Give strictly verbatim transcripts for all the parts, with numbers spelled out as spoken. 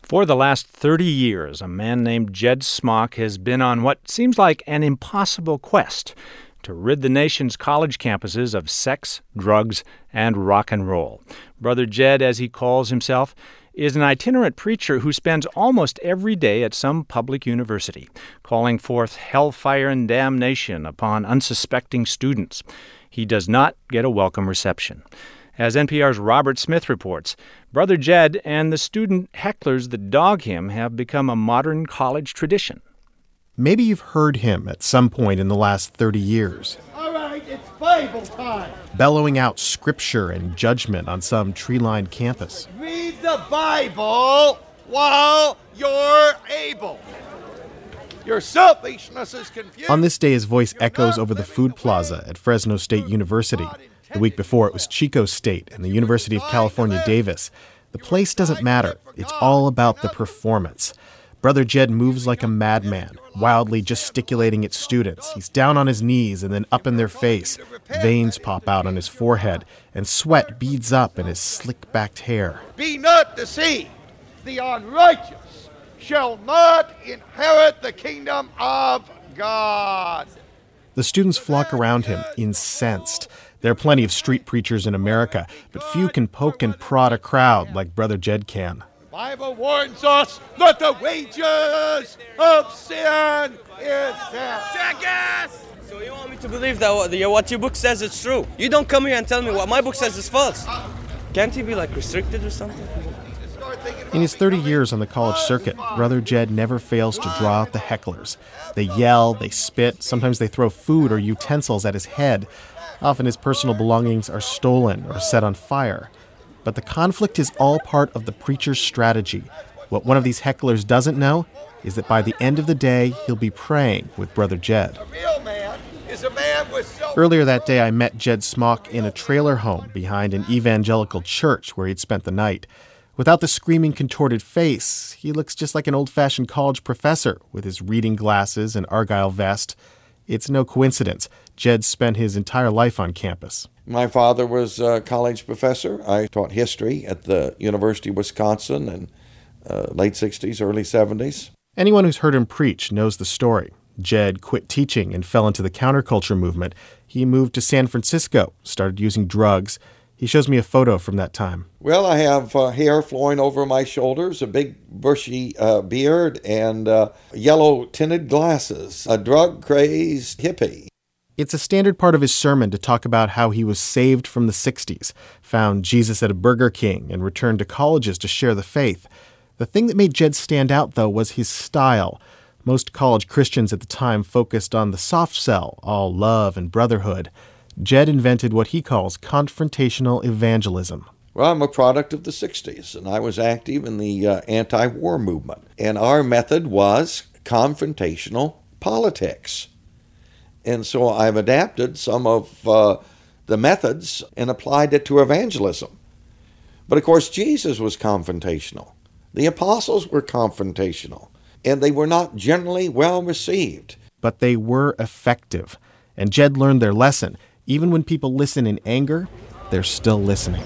For the last thirty years, a man named Jed Smock has been on what seems like an impossible quest to rid the nation's college campuses of sex, drugs, and rock and roll. Brother Jed, as he calls himself, is an itinerant preacher who spends almost every day at some public university, calling forth hellfire and damnation upon unsuspecting students. He does not get a welcome reception. As N P R's Robert Smith reports, Brother Jed and the student hecklers that dog him have become a modern college tradition. Maybe you've heard him at some point in the last thirty years. All right, it's Bible time. Bellowing out scripture and judgment on some tree-lined campus. Read the Bible while you're able. Your selfishness is confused. On this day, his voice echoes over the food plaza at Fresno State University. The week before, it was Chico State and the University of California, Davis. The place doesn't matter. It's all about the performance. Brother Jed moves like a madman, wildly gesticulating at students. He's down on his knees and then up in their face. Veins pop out on his forehead, and sweat beads up in his slick-backed hair. Be not deceived. The unrighteous shall not inherit the kingdom of God. The students flock around him, incensed. There are plenty of street preachers in America, but few can poke and prod a crowd like Brother Jed can. The Bible warns us that the wages of sin is death. Jackass! So you want me to believe that what, the, what your book says is true? You don't come here and tell me what my book says is false. Can't he be like restricted or something? In his thirty years on the college circuit, Brother Jed never fails to draw out the hecklers. They yell, they spit, sometimes they throw food or utensils at his head. Often his personal belongings are stolen or set on fire. But the conflict is all part of the preacher's strategy. What one of these hecklers doesn't know is that by the end of the day, he'll be praying with Brother Jed. A real man is a man with self- Earlier that day, I met Jed Smock in a trailer home behind an evangelical church where he'd spent the night. Without the screaming, contorted face, he looks just like an old-fashioned college professor with his reading glasses and Argyle vest. It's no coincidence. Jed spent his entire life on campus. My father was a college professor. I taught history at the University of Wisconsin in uh, late sixties, early seventies. Anyone who's heard him preach knows the story. Jed quit teaching and fell into the counterculture movement. He moved to San Francisco, started using drugs. He shows me a photo from that time. Well, I have uh, hair flowing over my shoulders, a big bushy uh, beard, and uh, yellow-tinted glasses. A drug-crazed hippie. It's a standard part of his sermon to talk about how he was saved from the sixties, found Jesus at a Burger King, and returned to colleges to share the faith. The thing that made Jed stand out, though, was his style. Most college Christians at the time focused on the soft sell, all love and brotherhood. Jed invented what he calls confrontational evangelism. Well, I'm a product of the sixties, and I was active in the uh, anti-war movement. And our method was confrontational politics. And so I've adapted some of uh, the methods and applied it to evangelism. But of course, Jesus was confrontational. The apostles were confrontational, and they were not generally well received. But they were effective, and Jed learned their lesson. Even when people listen in anger, they're still listening.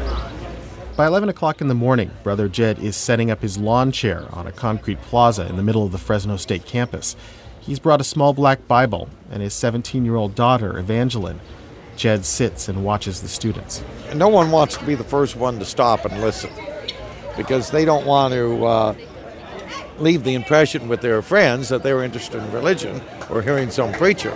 By eleven o'clock in the morning, Brother Jed is setting up his lawn chair on a concrete plaza in the middle of the Fresno State campus. He's brought a small black Bible and his seventeen-year-old daughter, Evangeline. Jed sits and watches the students. No one wants to be the first one to stop and listen because they don't want to uh, leave the impression with their friends that they're interested in religion or hearing some preacher.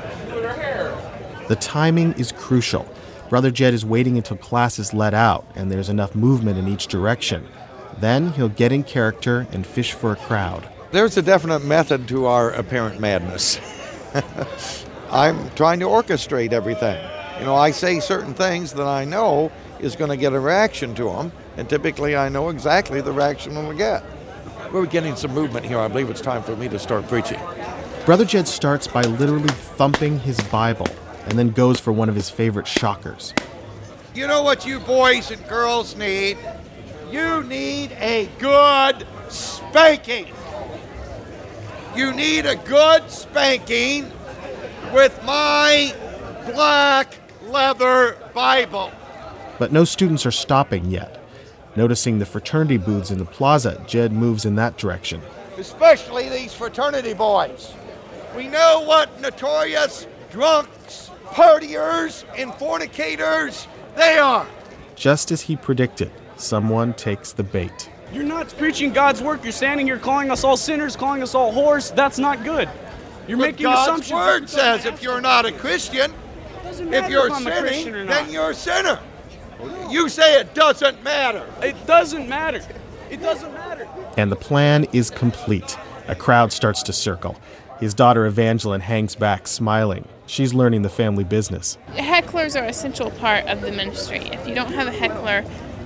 The timing is crucial. Brother Jed is waiting until class is let out and there's enough movement in each direction. Then he'll get in character and fish for a crowd. There's a definite method to our apparent madness. I'm trying to orchestrate everything. You know, I say certain things that I know is going to get a reaction to them, and typically I know exactly the reaction we'll get. We're getting some movement here. I believe it's time for me to start preaching. Brother Jed starts by literally thumping his Bible and then goes for one of his favorite shockers. You know what you boys and girls need? You need a good spanking. You need a good spanking with my black leather Bible. But no students are stopping yet. Noticing the fraternity booths in the plaza, Jed moves in that direction. Especially these fraternity boys. We know what notorious drunks, partiers, and fornicators they are. Just as he predicted, someone takes the bait. You're not preaching God's work. You're standing here calling us all sinners, calling us all whores. That's not good. You're but making God's assumptions. God's word says if you're not a Christian, if you're if sinning, a then you're a sinner. You say it doesn't matter. It doesn't matter. It doesn't matter. And the plan is complete. A crowd starts to circle. His daughter Evangeline hangs back, smiling. She's learning the family business. Hecklers are an essential part of the ministry. If you don't have a heckler,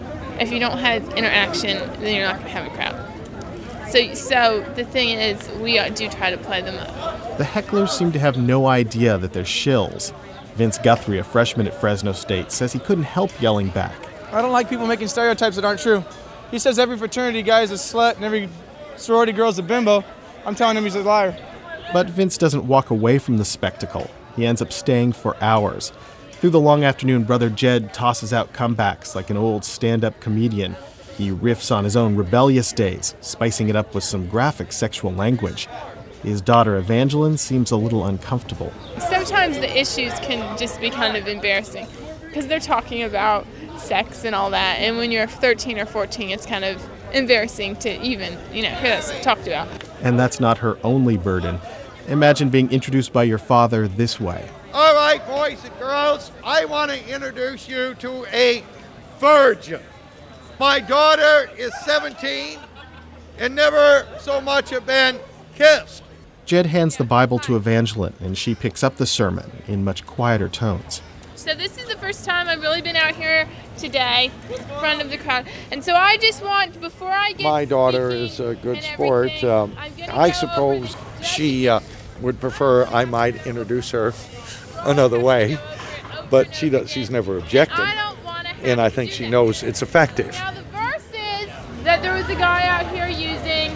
if you don't have interaction, then you're not going to have a crowd. So, so the thing is, we do try to play them up. The hecklers seem to have no idea that they're shills. Vince Guthrie, a freshman at Fresno State, says he couldn't help yelling back. I don't like people making stereotypes that aren't true. He says every fraternity guy is a slut and every sorority girl is a bimbo. I'm telling him he's a liar. But Vince doesn't walk away from the spectacle. He ends up staying for hours. Through the long afternoon, Brother Jed tosses out comebacks like an old stand-up comedian. He riffs on his own rebellious days, spicing it up with some graphic sexual language. His daughter Evangeline seems a little uncomfortable. Sometimes the issues can just be kind of embarrassing because they're talking about sex and all that. And when you're thirteen or fourteen, it's kind of embarrassing to even, you know, hear that stuff talked about. And that's not her only burden. Imagine being introduced by your father this way. All right, boys and girls, I want to introduce you to a virgin. My daughter is seventeen and never so much have been kissed. Jed hands the Bible to Evangeline, and she picks up the sermon in much quieter tones. So this is the first time I've really been out here today in front of the crowd. And so I just want, before I get My daughter is a good sport. Um, I suppose she uh, would prefer I might introduce her another way, but she does, she's never objected, and I think she knows it's effective. Now the verses that there was a guy out here using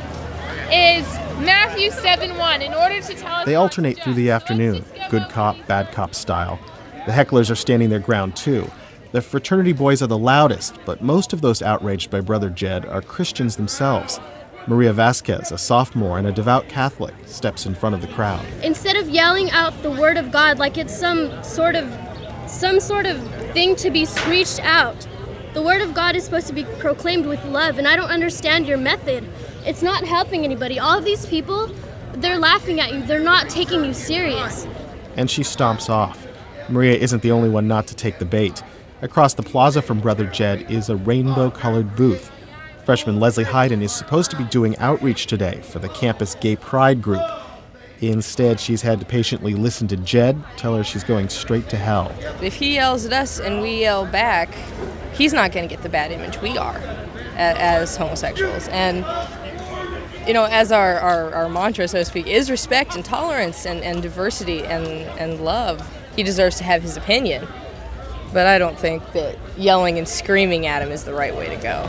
is Matthew seven one. In order to tell us They alternate through the afternoon, good cop, bad cop style. The hecklers are standing their ground too. The fraternity boys are the loudest, but most of those outraged by Brother Jed are Christians themselves. Maria Vasquez, a sophomore and a devout Catholic, steps in front of the crowd. Instead of yelling out the word of God like it's some sort of some sort of thing to be screeched out, the word of God is supposed to be proclaimed with love, and I don't understand your method. It's not helping anybody. All of these people, they're laughing at you. They're not taking you serious. And she stomps off. Maria isn't the only one not to take the bait. Across the plaza from Brother Jed is a rainbow-colored booth. Freshman Leslie Hayden is supposed to be doing outreach today for the campus gay pride group. Instead, she's had to patiently listen to Jed tell her she's going straight to hell. If he yells at us and we yell back, he's not going to get the bad image we are as homosexuals. And, you know, as our, our, our mantra, so to speak, is respect and tolerance and, and diversity and, and love. He deserves to have his opinion. But I don't think that yelling and screaming at him is the right way to go.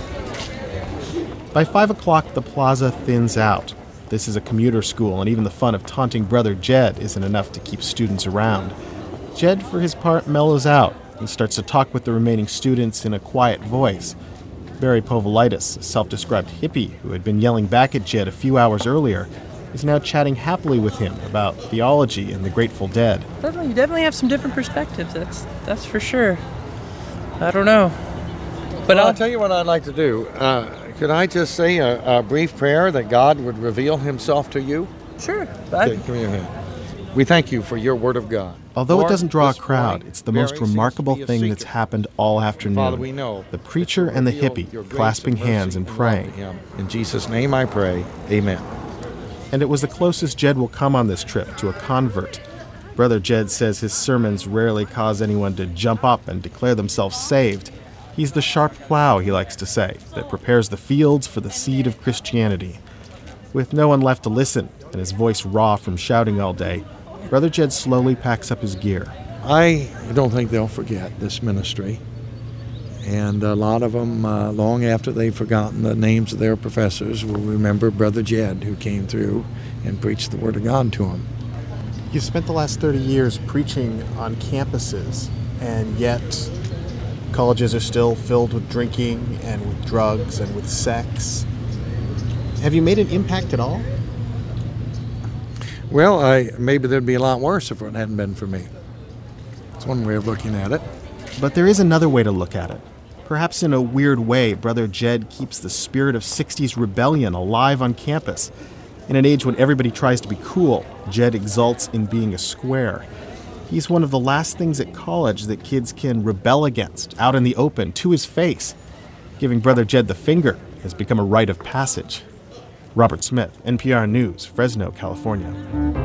By five o'clock, the plaza thins out. This is a commuter school, and even the fun of taunting Brother Jed isn't enough to keep students around. Jed, for his part, mellows out and starts to talk with the remaining students in a quiet voice. Barry Povolitis, a self-described hippie who had been yelling back at Jed a few hours earlier, is now chatting happily with him about theology and the Grateful Dead. Definitely, you definitely have some different perspectives, that's that's for sure. I don't know. But well, I'll tell you what I'd like to do. Uh, could I just say a, a brief prayer that God would reveal himself to you? Sure. Okay, give me your hand. We thank you for your word of God. Although Lord, it doesn't draw a this crowd, morning, it's the Mary most remarkable seems to be a thing that's seeker. happened all afternoon. Father, we know the preacher and the hippie your grace clasping and mercy hands and love praying. to him. In Jesus' name I pray, amen. And it was the closest Jed will come on this trip to a convert. Brother Jed says his sermons rarely cause anyone to jump up and declare themselves saved. He's the sharp plow, he likes to say, that prepares the fields for the seed of Christianity. With no one left to listen, and his voice raw from shouting all day, Brother Jed slowly packs up his gear. I don't think they'll forget this ministry. And a lot of them, uh, long after they've forgotten the names of their professors, will remember Brother Jed, who came through and preached the Word of God to them. You've spent the last thirty years preaching on campuses, and yet Colleges are still filled with drinking and with drugs and with sex. Have you made an impact at all? Well, I, maybe there'd be a lot worse if it hadn't been for me. It's one way of looking at it. But there is another way to look at it. Perhaps in a weird way, Brother Jed keeps the spirit of sixties rebellion alive on campus. In an age when everybody tries to be cool, Jed exults in being a square. He's one of the last things at college that kids can rebel against, out in the open, to his face. Giving Brother Jed the finger has become a rite of passage. Robert Smith, N P R News, Fresno, California.